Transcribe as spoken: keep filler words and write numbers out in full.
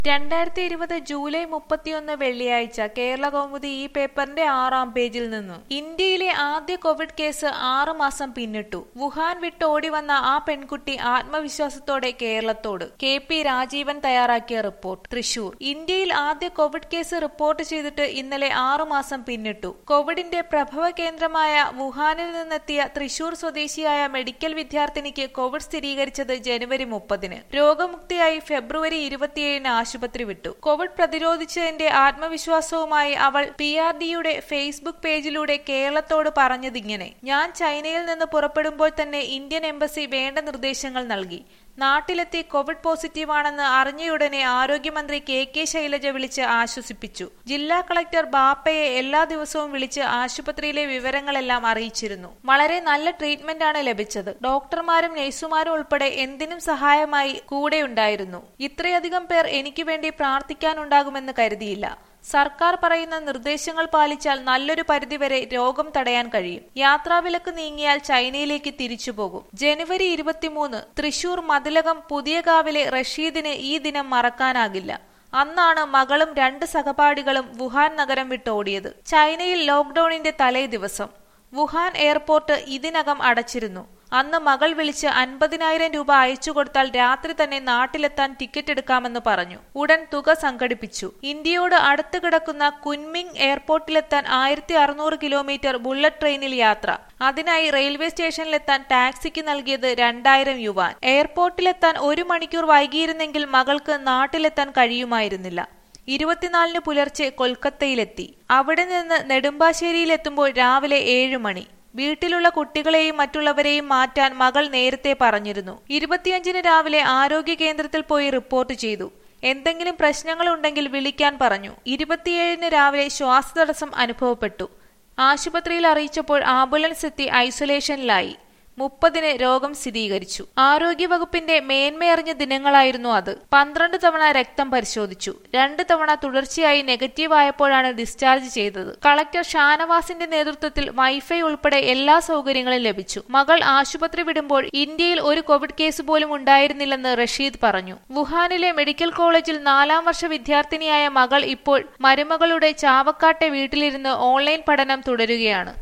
രണ്ടായിരത്തി ഇരുപത് ജൂലൈ മുപ്പത്തിയൊന്ന് വെള്ളിയാഴ്ച കേരള കൗമുദി ഈ പേപ്പറിന്റെ ആറാം പേജിൽ നിന്നു. ഇന്ത്യയിലെ ആദ്യ കോവിഡ് കേസ് ആറ് മാസം പിന്നിട്ടു. വുഹാൻ വിട്ട് ഓടി വന്ന ആ പെൺകുട്ടി ആത്മവിശ്വാസത്തോടെ കേരളത്തോട്. കെ പി രാജീവൻ തയ്യാറാക്കിയ റിപ്പോർട്ട്. തൃശൂർ. ഇന്ത്യയിൽ ആദ്യ കോവിഡ് കേസ് റിപ്പോർട്ട് ചെയ്തിട്ട് ഇന്നലെ ആറു മാസം പിന്നിട്ടു. കോവിഡിന്റെ പ്രഭവ കേന്ദ്രമായ വുഹാനിൽ നിന്നെത്തിയ തൃശൂർ സ്വദേശിയായ മെഡിക്കൽ വിദ്യാർത്ഥിനിക്ക് കോവിഡ് സ്ഥിരീകരിച്ചത് ജനുവരി മുപ്പതിന്. രോഗമുക്തിയായി ഫെബ്രുവരി ഇരുപത്തിയേഴിന് ആശുപത്രി വിട്ടു. കോവിഡ് പ്രതിരോധിച്ചതിന്റെ ആത്മവിശ്വാസവുമായി അവൾ പി ആർ ഡിയുടെ ഫേസ്ബുക്ക് പേജിലൂടെ കേരളത്തോട് പറഞ്ഞതിങ്ങനെ: ഞാൻ ചൈനയിൽ നിന്ന് പുറപ്പെടുമ്പോൾ തന്നെ ഇന്ത്യൻ എംബസി വേണ്ട നിർദ്ദേശങ്ങൾ നൽകി. നാട്ടിലെത്തി കോവിഡ് പോസിറ്റീവാണെന്ന് അറിഞ്ഞയുടനെ ആരോഗ്യമന്ത്രി കെ കെ ശൈലജ വിളിച്ച് ആശ്വസിപ്പിച്ചു. ജില്ലാ കളക്ടർ ബാപ്പയെ എല്ലാ ദിവസവും വിളിച്ച് ആശുപത്രിയിലെ വിവരങ്ങളെല്ലാം അറിയിച്ചിരുന്നു. വളരെ നല്ല ട്രീറ്റ്മെന്റാണ് ലഭിച്ചത്. ഡോക്ടർമാരും നഴ്സുമാരും ഉൾപ്പെടെ എന്തിനും സഹായമായി കൂടെയുണ്ടായിരുന്നു. ഇത്രയധികം പേർ എനിക്ക് വേണ്ടി പ്രാർത്ഥിക്കാനുണ്ടാകുമെന്ന് കരുതിയില്ല. സർക്കാർ പറയുന്ന നിർദ്ദേശങ്ങൾ പാലിച്ചാൽ നല്ലൊരു പരിധിവരെ രോഗം തടയാൻ കഴിയും. യാത്രാവിലക്ക് നീങ്ങിയാൽ ചൈനയിലേക്ക് തിരിച്ചുപോകും. ജനുവരി ഇരുപത്തിമൂന്ന് തൃശൂർ മതിലകം പുതിയകാവിലെ റഷീദിന് ഈ ദിനം മറക്കാനാകില്ല. അന്നാണ് മകളും രണ്ട് സഹപാഠികളും വുഹാൻ നഗരം വിട്ടോടിയത്. ചൈനയിൽ ലോക്ഡൌണിന്റെ തലേ ദിവസം വുഹാൻ എയർപോർട്ട് ഇതിനകം അടച്ചിരുന്നു. അന്ന് മകൾ വിളിച്ച് അൻപതിനായിരം രൂപ അയച്ചു കൊടുത്താൽ രാത്രി തന്നെ നാട്ടിലെത്താൻ ടിക്കറ്റ് എടുക്കാമെന്ന് പറഞ്ഞു. ഉടൻ തുക സംഘടിപ്പിച്ചു. ഇന്ത്യയോട് അടുത്ത് കിടക്കുന്ന കുൻമിങ് എയർപോർട്ടിലെത്താൻ ആയിരത്തി അറുന്നൂറ് കിലോമീറ്റർ ബുള്ളറ്റ് ട്രെയിനിൽ യാത്ര. അതിനായി റെയിൽവേ സ്റ്റേഷനിലെത്താൻ ടാക്സിക്ക് നൽകിയത് രണ്ടായിരം യുവാൻ. എയർപോർട്ടിലെത്താൻ ഒരു മണിക്കൂർ വൈകിയിരുന്നെങ്കിൽ മകൾക്ക് നാട്ടിലെത്താൻ കഴിയുമായിരുന്നില്ല. ഇരുപത്തിനാലിന് പുലർച്ചെ കൊൽക്കത്തയിലെത്തി. അവിടെ നിന്ന് നെടുമ്പാശ്ശേരിയിലെത്തുമ്പോൾ രാവിലെ ഏഴു മണി. വീട്ടിലുള്ള കുട്ടികളെയും മറ്റുള്ളവരെയും മാറ്റാൻ മകൾ നേരത്തെ പറഞ്ഞിരുന്നു. ഇരുപത്തിയഞ്ചിന് രാവിലെ ആരോഗ്യ കേന്ദ്രത്തിൽ പോയി റിപ്പോർട്ട് ചെയ്തു. എന്തെങ്കിലും പ്രശ്നങ്ങളുണ്ടെങ്കിൽ വിളിക്കാൻ പറഞ്ഞു. ഇരുപത്തിയേഴിന് രാവിലെ ശ്വാസതടസ്സം അനുഭവപ്പെട്ടു. ആശുപത്രിയിൽ അറിയിച്ചപ്പോൾ ആംബുലൻസ് എത്തി ഐസൊലേഷനിലായി. മുപ്പതിന് രോഗം സ്ഥിരീകരിച്ചു. ആരോഗ്യവകുപ്പിന്റെ മേന്മയറിഞ്ഞ ദിനങ്ങളായിരുന്നു അത്. പന്ത്രണ്ട് തവണ രക്തം പരിശോധിച്ചു. രണ്ട് തവണ തുടർച്ചയായി നെഗറ്റീവ് ആയപ്പോഴാണ് ഡിസ്ചാർജ് ചെയ്തത്. കളക്ടർ ഷാനവാസിന്റെ നേതൃത്വത്തിൽ വൈഫൈ ഉൾപ്പെടെ എല്ലാ സൗകര്യങ്ങളും ലഭിച്ചു. മകൾ ആശുപത്രി വിടുമ്പോൾ ഇന്ത്യയിൽ ഒരു കോവിഡ് കേസ് പോലും ഉണ്ടായിരുന്നില്ലെന്ന് റഷീദ് പറഞ്ഞു. വുഹാനിലെ മെഡിക്കൽ കോളേജിൽ നാലാം വർഷ വിദ്യാർത്ഥിനിയായ മകൾ ഇപ്പോൾ മരുമകളുടെ ചാവക്കാട്ടെ വീട്ടിലിരുന്ന് ഓൺലൈൻ പഠനം തുടരുകയാണ്.